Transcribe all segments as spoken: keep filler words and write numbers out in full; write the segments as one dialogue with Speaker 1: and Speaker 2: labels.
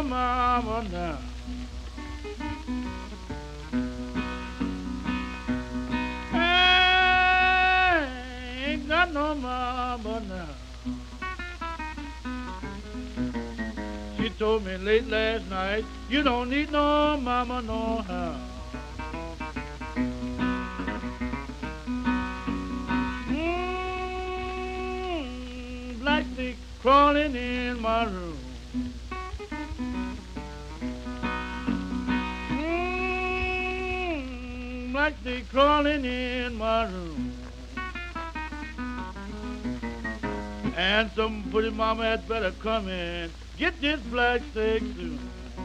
Speaker 1: mama now. I ain't got no mama now. She told me late last night, you don't need no mama no how. Mm, black snake crawling in my room. Mm, black snake crawling in my room. And some pretty mama had better come in. Get this black snake soon.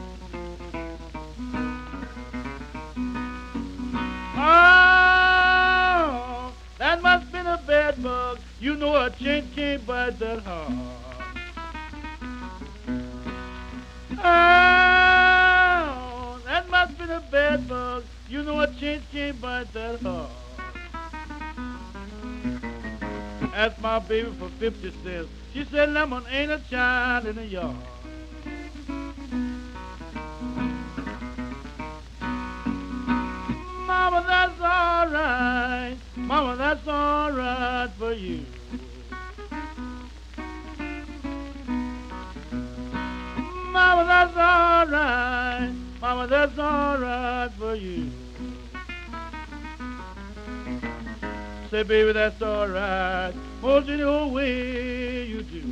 Speaker 1: Oh, that must been a bed bug. You know a chinch can't bite that hard. Oh, that must been a bed bug. You know a chinch can't bite that hard. Asked my baby for fifty cents. She said lemon ain't a child in the yard. Mama, that's all right. Mama, that's all right for you. Mama, that's all right. Mama, that's all right for you. Say, baby, that's all right. Most any old way you do.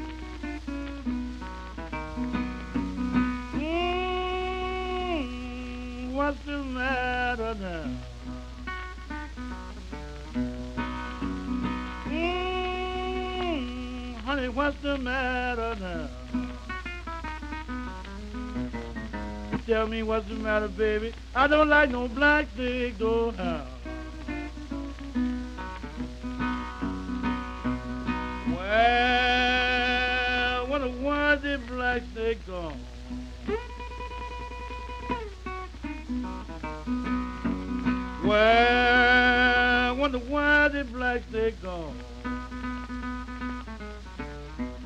Speaker 1: Mm, what's the matter now? Mm, honey, what's the matter now? Tell me what's the matter, baby. I don't like no black snake, no how. Well, what a wonder black snake gone. Well, wonder why the black snake gone.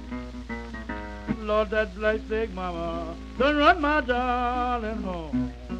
Speaker 1: Lord, that black snake mama done run my darling home.